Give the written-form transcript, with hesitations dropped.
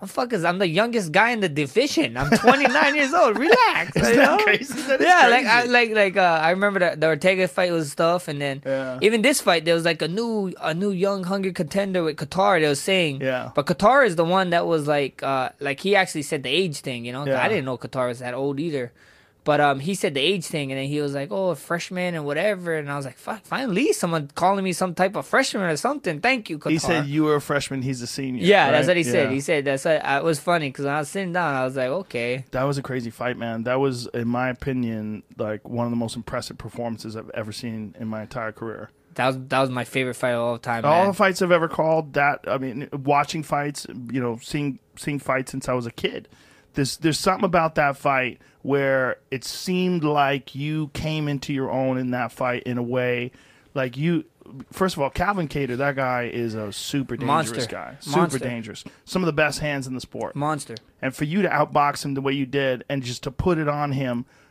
I'm the youngest guy in the division. I'm 29 years old. Relax. Isn't that crazy? That is crazy. I remember the Ortega fight was tough, and then even this fight, there was like a new young hungry contender with Qatar. They was saying, but Qatar is the one that was like he actually said the age thing. I didn't know Qatar was that old either. But he said the age thing, and then he was like, "Oh, a freshman and whatever." And I was like, "Fuck! Finally, someone calling me some type of freshman or something." Thank you, Qatar. He said you were a freshman. He's a senior. Yeah, right? That's what he said. He said that's. It was funny because when I was sitting down, I was like, "Okay." That was a crazy fight, man. That was, in my opinion, like one of the most impressive performances I've ever seen in my entire career. That was my favorite fight of all time. All man. the fights I've ever called. Watching fights, seeing fights since I was a kid. There's something about that fight where it seemed like you came into your own in that fight in a way, like you. First of all, Calvin Kattar, that guy is a super dangerous guy. Super dangerous. Some of the best hands in the sport. Monster. And for you to outbox him the way you did and just to put it on him